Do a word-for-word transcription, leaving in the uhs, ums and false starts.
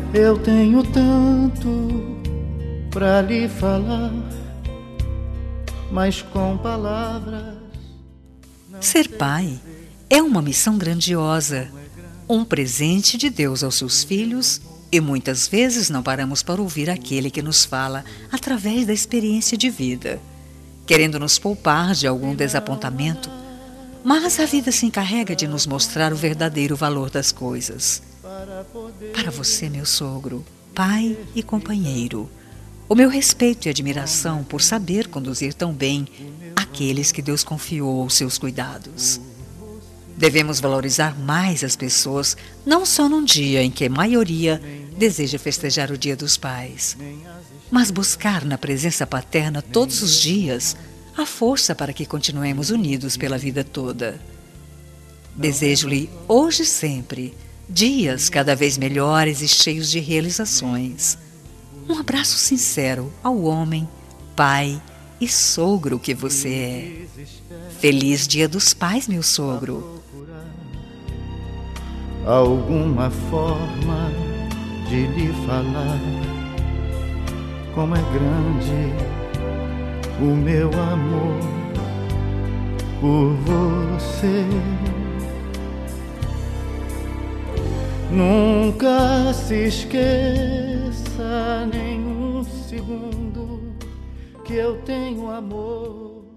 Eu tenho tanto pra lhe falar, mas com palavras. Ser pai é uma missão grandiosa, um presente de Deus aos seus filhos, e muitas vezes não paramos para ouvir aquele que nos fala através da experiência de vida, querendo nos poupar de algum desapontamento, mas a vida se encarrega de nos mostrar o verdadeiro valor das coisas. Para você, meu sogro, pai e companheiro, o meu respeito e admiração por saber conduzir tão bem aqueles que Deus confiou aos seus cuidados. Devemos valorizar mais as pessoas, não só num dia em que a maioria deseja festejar o Dia dos Pais, mas buscar na presença paterna todos os dias a força para que continuemos unidos pela vida toda. Desejo-lhe hoje e sempre dias cada vez melhores e cheios de realizações. Um abraço sincero ao homem, pai e sogro que você é. Feliz Dia dos Pais, meu sogro. Alguma forma de lhe falar como é grande o meu amor por você. Nunca se esqueça nem um segundo que eu tenho amor